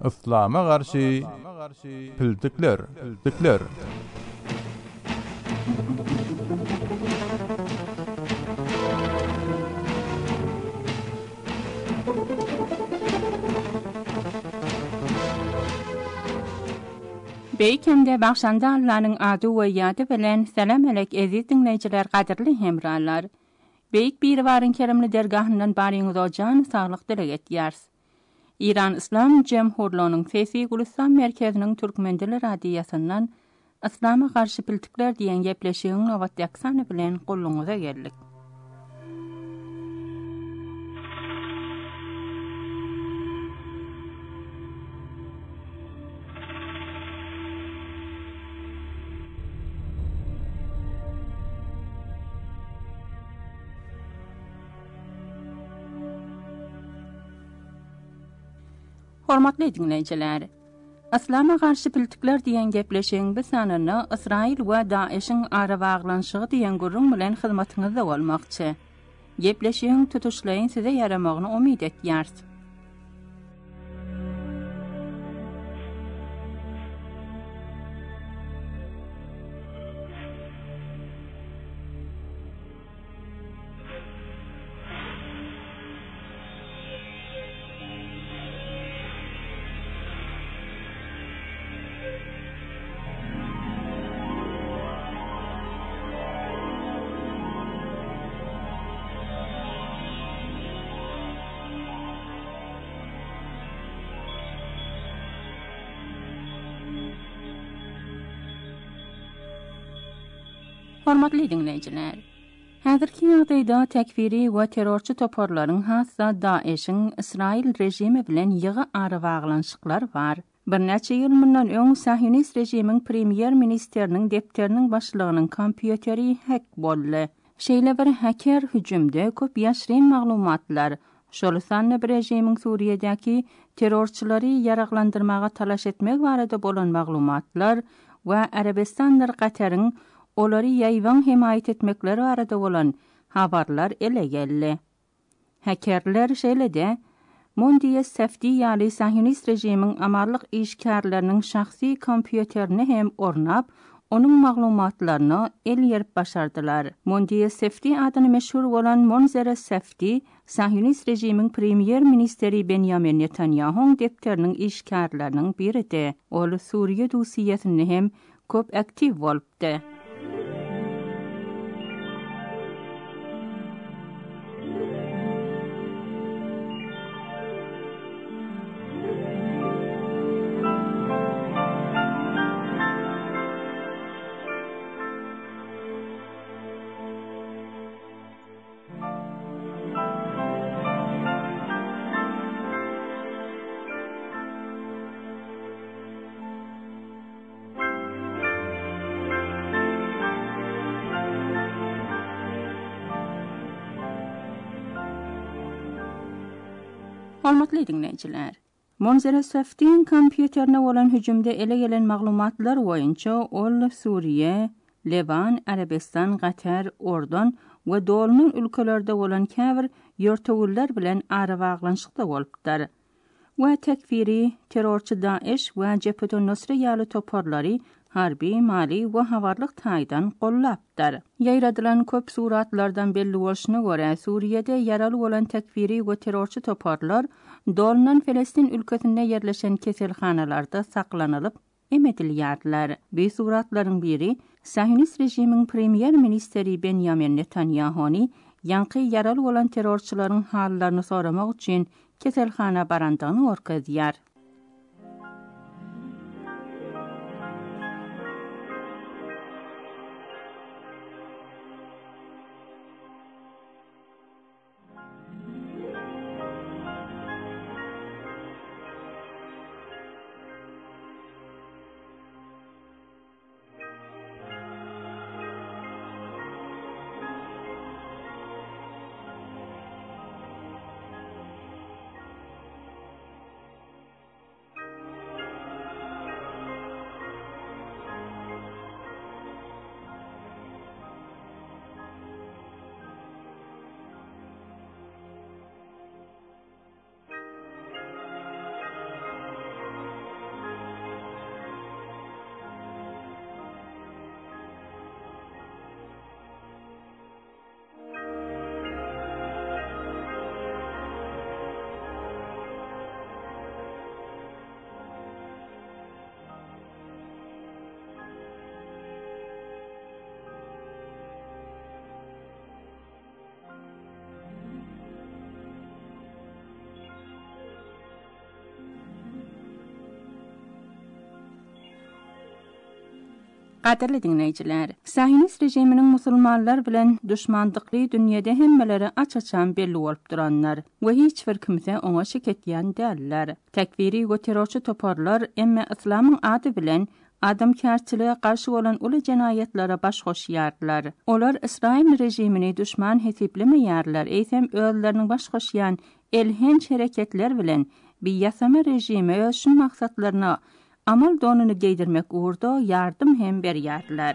İslam'a garşy piltikler. Beýkemde bagşanda Allah'nyň ady we ýady bilen salam alek aziz dinleýijiler, gaderli hemralar. Beýik bir barın kerimli dergahyndan baryňyz ojan saglyk dilek etýärs. İran İslam Jemhurluğunyň Sesi Gulistan merkeziniň Türkmendiler radiýasyndan Islama garşy piltikler diýen gepleşigiň nowat ýaksany bilen goluňyza geldik. Hormatly dinleýijiler, Islama garşy piltikler diýen gepleşigiň bu sanyny Israil we Daeşiň ara baglanşygy diýen gurrun bilen hyzmatyňyzda bolmakçy. Gepleşigiň tutuşlaryň size yaramagyny umyt etýärs. Hormatly dinleýijiler, häzirki ýagdaýda tekfiri we terrorçy toparlaryň hassa Daeşiň Israil rejimi bilen ýygy ara baglanşyklar bar. Bir neçe ýyl mundan öň Sahyonist rejimiň premier ministeriniň depteriniň başlygynyň kompýuteri hack boldy. Şeýle bir hacker hüjümde köp ýaşryn maglumatlar, şol sanly bir rejimiň Suriýedäki terrorçylary ýaraglandyrmaga talaş etmek barada bolan maglumatlar we Arabistanlar Qataryň olary ýaýwan himayet etmekleri arada bolan habarlar ele geldi. Hackerler şeýlede Mondiýe Safety ýaly Sahyonist rejimiň amarlyk işgärleriniň şahsy kompýuterini hem ornap, onuň maglumatlaryny el ýerip başardylar. Mondiýe Safety adyny meşhur bolan Monzera Safety, Sahyonist rejimiň premier ministeri Benjamin Netanyahuň depteriniň işgärleriniň biridi. Ol Suriýe dusiýetini hem köp aktiv bolupdy. Hormatly dinleýijiler, Monzera Safetyň kompýuterine bolan hüjümde ele gelen maglumatlar boýunça ol Suriýe, Leban, Arabistan, Qatar, Ordon we dolanyň ülkelerde bolan käbir ýörtewiller bilen ara baglanşykda bolupdyr. We tekfiri, terrorçy Daeş we Jephetun Nusra ýaly toparlary harbi, mali we habarlyk taýdan gollapdyr. Ýaýradylan köp suratlardan belli bolşyna görä Suriýede ýaraly bolan tekfiri we terrorçy toparlar dolanan Filistin ülkesinde ýerleşen keselhanalarda saklanylyp emedilýärler. Bu suratlaryň biri Sahyonist rejimiň premier ministeri Benjamin Netanyahuny ýanky ýaraly bolan terrorçylaryň hallaryny soramak üçin keselhana barandygyny orkadýar. Qadirli dinleyiciler, Sahinist rejiminin musulmanlar bilen düşmandıqlı dünyada hemmeleri aç-açan belli olup duranlar ve hiç bir kimse ona şiketleyen değiller. Tekfiri ve terörçü toparlar emme İslam'ın adı bilen adamkarçılığa karşı olan ulu cenayetlere baş koşuyarlar. Olar İsrail rejimini düşman hesiplemeyarlar. Eysem öğülerinin baş koşuyan elhenç hareketler bilen bir yasama rejimi ölçün maksatlarına amal donunu giydirmek uğurda yardım hem berýärler.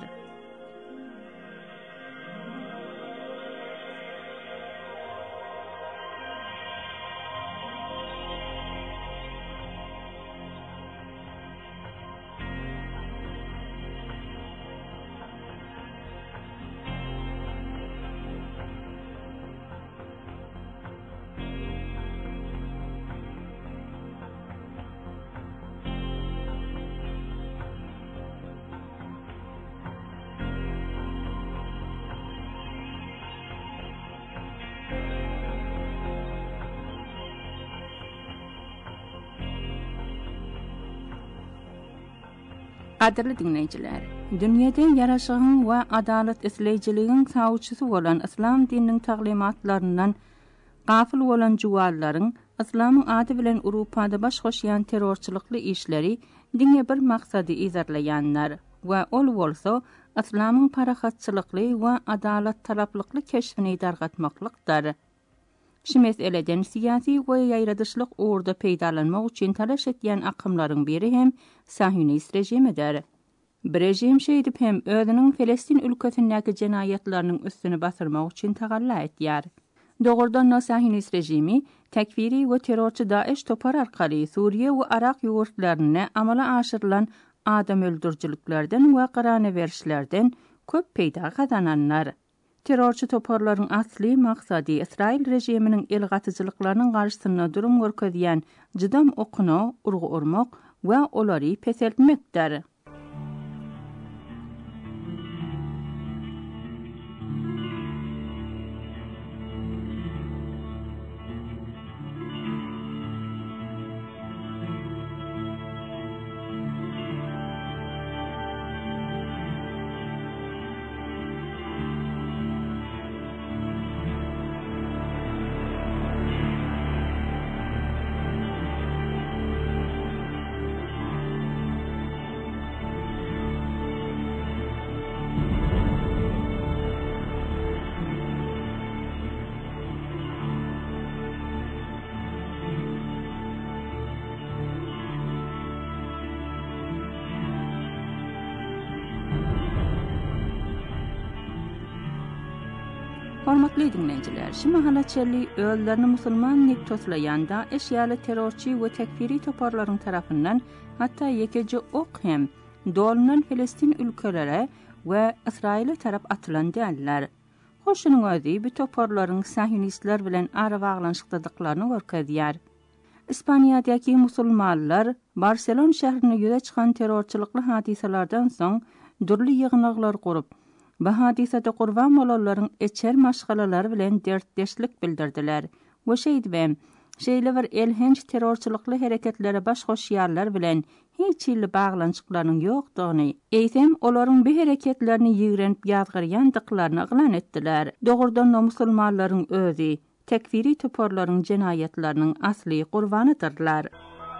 Qadirli dinleyiciler, dünyada yaraşığın ve adalet isleyiciliğin savuşçusu olan İslam dininin taglimatlarından gafil olan juvalların İslam'ın adı bilen Avrupa'da baş koşuyan terörçülükli işleri dinge bir maksadi izarlayanlar ve ol bolsa İslam'ın parahatçılıklı ve adalet talaplıklı keşfini dargatmaklıqdır. Şu meseleden siyasi ve yayradışlık uğurda peydalanmak için talaş etyen akımların biri hem Sahinist rejimidir. Bir rejim şeydip hem özünün Filistin ülkesindeki cenayetlerinin üstünü basırmak için tagalla etýär. Doğrudan Sahinist rejimi tekfiri ve terörçü Daesh topar arkaly Suriye ve Irak yurtlaryna amala aşyrılan adam öldürjülüklerden ve qaraneverişlerden köp peýda kazananlar. Terörçü toparların asli maksadi İsrail rejiminin elgatıcılıklarının karşısına durum görkezýän jydam okuno, urgu urmak ve olary peseltmekdir. Hormatly dinleyiciler, şu mahallaçeli öğülerini musulman nip toslayanda eşyalı terörçü ve tekfiri toparların tarafından hatta yekeci ok hem dolunan Filistin ülkelere ve İsrail'e taraf atılan değerler. Hoşunun özü bu toparların Sahinistler bilen ara bağlanışıqdadıklarını görkezýär. İspanya'daki musulmanlar Barcelona şäherine yüze çıkan terörçülükli hadiselerden soň durly ýygnaklar gurup bu hadisede qurban bolanlaryň eçer maşgalalar bilen dertleşlik bildirdiler. Bu şeýdibem, şeýle bir elhenç terörçülükli hareketlere baş goşýarlar bilen hiç ýyly baglançyklaryň ýokdugyny, eýsem olaryň bu hareketlerini ýigrenip ýazgyrýandyklaryny yglan etdiler. Dogrudan musulmanlaryň özü tekfiri toparlaryň jenayetleriniň asly gurbanydyrlar.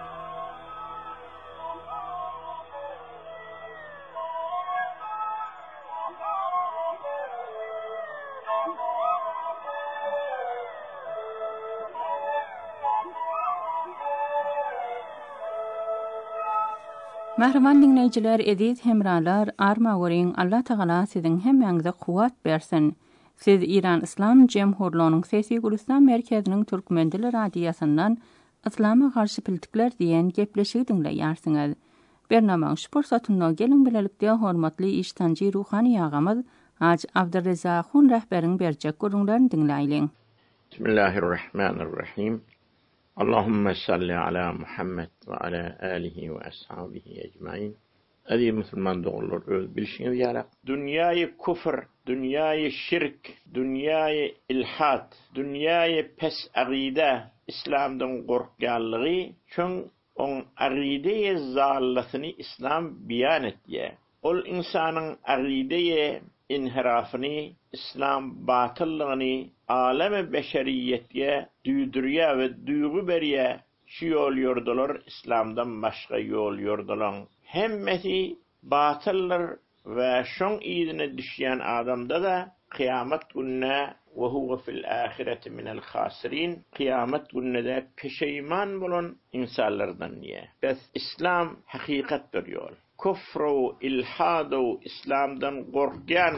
Mähriman dinleyijiler, ediz hemralar, arma göreň Allah Taala siziň hemmeňize kuwat bersin. Siz İran İslam Jemhurluğunyň Sesi Gülistan merkeziniň Türkmen dili radiosyndan İslama garşy piltikler diýen gepleşigi dinleýärsiňiz. Bernamaň şu pursatynda geliň bilelikde hormatly iştanjy ruhani agamy Hac Abdurrezzaq Hun rahberiň berjek görüňlerini dinleýilen. Bismillahirrahmanirrahim. Allahümme salli ala Muhammed ve ala alihi ve ashabihi ecmaîn. Adi Müslüman doğrular öz bilişiniz yarak. Dünyayı kufr, dünyayı şirk, dünyayı ilhat, dünyayı pes aqide İslam'dan korkýanlygy çöň on aqide zallatını İslam beýan etdi. ol insanın aqideye inhirafını, İslam batıllığını alem-i beşeriyetye düydürüye ve duygu beriye şu yol yordular, İslam'dan başka yol yordular. Hemmeti batıllar ve şon iyidine düşen adamda da kıyamet gününe ve huve fil ahireti minel khasirin, kıyamet gününe de peşeyman bulun insanlardan niye. Bes İslam hakikattir yol. Kufru, ilhadu, İslam'dan korkyan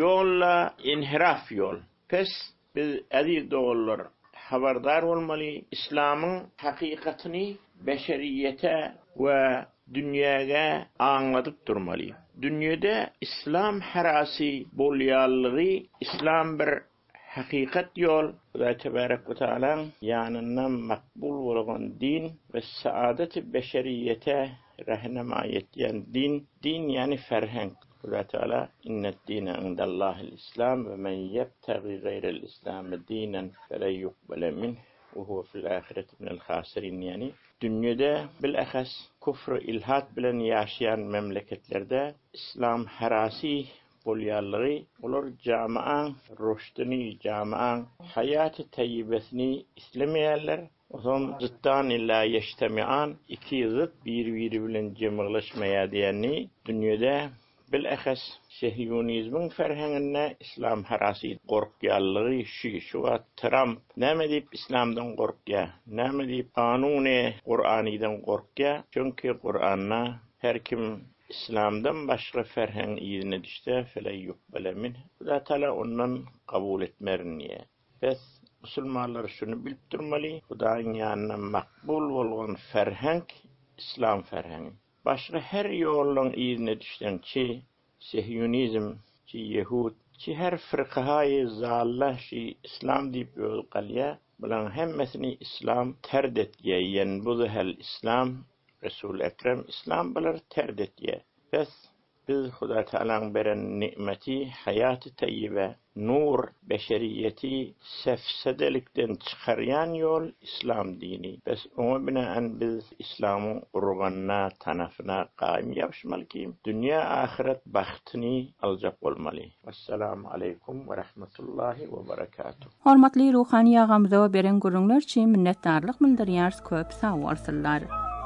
yolla inhiraf yol. Pes biz aziz doğullar haberdar olmalı, İslam'ın hakikatini beşeriyete ve dünyaya anlatıp durmalı. Dünyada İslam harası bolyallığı, İslam bir hakikat yol ve tebarek ve teala yanından makbul olan din ve saadet-i beşeriyete rahnemayet yani din yani ferheng. Allah Teala inne'd-dîne indellâhil İslam ve men yebtagi gayrel İslam dînen fele yuqbale minh ve huve fil ahireti minel khasirin yani dünyada bilahas küfr ilhat bilen yaşayan memleketlerde İslam harasi bolyallığı olur camian roştuni camian hayatı tayyibesini istemeyenler o zaman zıttan illa yeştemian iki zıt birbiri bilen cemleşmeye diyeni dünyada bilahas Siyonizmin ferhengine İslam harasi korkuyallığı şu Trump ne deyip İslam'dan korkuya ne deyip kanuni Kur'an'dan korkuya çünkü Kur'an'na her kim İslam'dan başka ferheng iyine düştü fele yuqbale minh. Allah Teala ondan kabul etmerin niye. Bes Müslümanlar şunu bilip durmalı. Hudaýyň ýanyna makbul bolgan ferheng İslam ferhengi. Başka her ýolun iyine düşen çi Siyonizm, çi Yehud, çi her fırkahayi zallah çi İslam diýip ýolgalýa, bulan hemmesini İslam terdetýär. Ýani bu hel İslam Resul Ekrem İslam bilir terdetýär. Bes biz Huda Teala'nın beren nimeti hayatı tayyibe, nur beşeriyeti sefsedelikten çıkaryan yol İslam dini. Bes ona binaen biz İslam'ın urganına, tanafına qaim yapışmalı ki dünya ahiret baxtını alacak olmalı. Vesselamu aleykum ve rahmetullahi ve berekatuhu. Hormatly ruhani ýagamyza beren görüňler üçin minnetdarlyk bildirýäris, köp sag bolsunlar.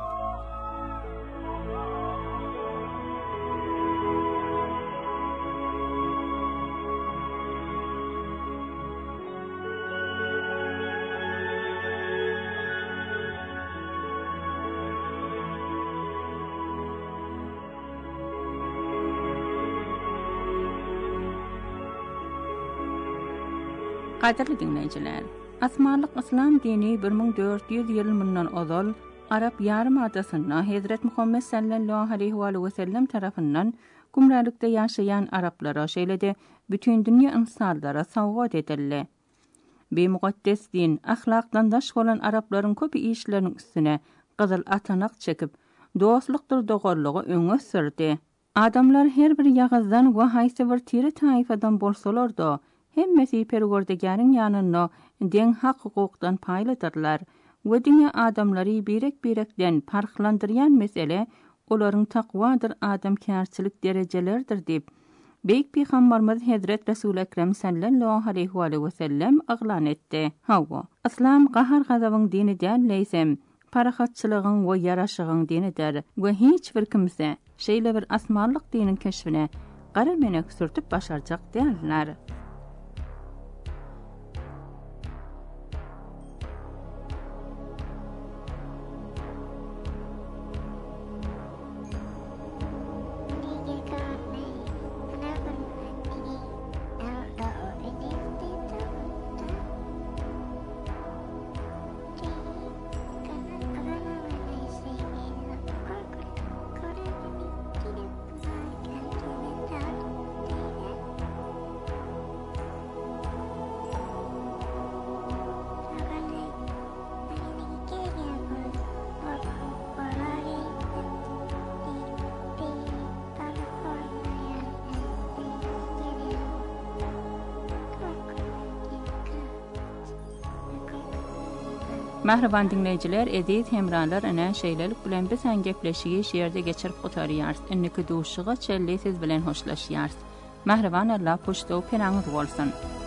Qadirli dinleyijiler, asmanlyk İslam dini 1400 ýyl mundan ozal Arap ýarymadasyna Hazrat Muhammed sallallahu aleyhi we sellem tarapyndan gumralykda ýaşaýan araplara şeýlede bütün dünýä insanlara sowgat edildi. Bi muqaddes din ahlakdan daş bolan araplaryň köpi işleriniň üstüne gyzyl atanak çekip dostlukdyr dogorlugy öňe sürdi. Adamlar her bir ýagazdan we haýsy bir tiri taýfadan bolsalar-da hemmesi Perwerdigäriň ýanyna deň hak hukukdan paýladyrlar we dünýä adamlary birek-birekden parklandyrýan mesele olaryň takwadyr, adamkärçilik derejelerdir diýip Beýik Peýgamberimiz Hazrat Resul Ekrem sallallahu aleyhi we sellem aglan etdi. Hawa, İslam gahar gazabyň dini däl, parahatçylygyň we ýaraşygyň dinidir we hiç bir kimse şeýle bir asmanlyk diniň keşfine gara menek sürtüp başarjak däller. Mahriban dinleyiciler, edit hemranlar ana şeylelik bilen biz hangepleşigi şerde geçirip otaryars. Inniki duşuğa çellesiz bilen hoşlaşyars. Mahriban Allah poşto penanız bolsun.